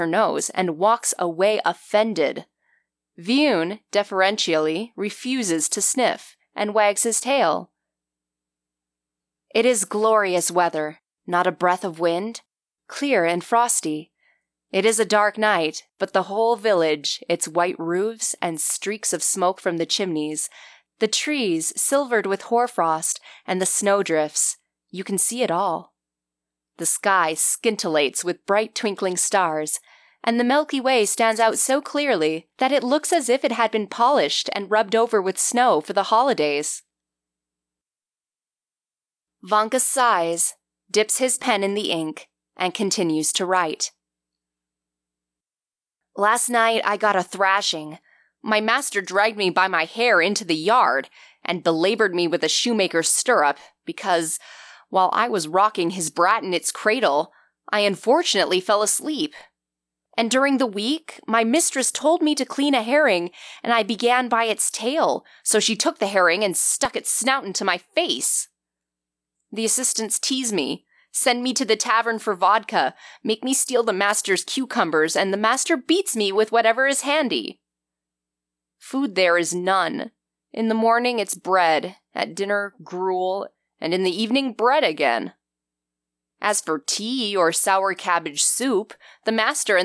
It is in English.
her nose and walks away offended. Vioun, deferentially, refuses to sniff and wags his tail. It is glorious weather, not a breath of wind, clear and frosty. It is a dark night, but the whole village, its white roofs and streaks of smoke from the chimneys, the trees silvered with hoarfrost, and the snowdrifts, you can see it all. The sky scintillates with bright twinkling stars, and the Milky Way stands out so clearly that it looks as if it had been polished and rubbed over with snow for the holidays. Vanka sighs, dips his pen in the ink, and continues to write. Last night I got a thrashing. My master dragged me by my hair into the yard and belabored me with a shoemaker's stirrup because, while I was rocking his brat in its cradle, I unfortunately fell asleep. And during the week, my mistress told me to clean a herring, and I began by its tail, so she took the herring and stuck its snout into my face. The assistants tease me, send me to the tavern for vodka, make me steal the master's cucumbers, and the master beats me with whatever is handy. Food there is none. In the morning it's bread, at dinner gruel, and in the evening bread again. As for tea or sour cabbage soup, the master and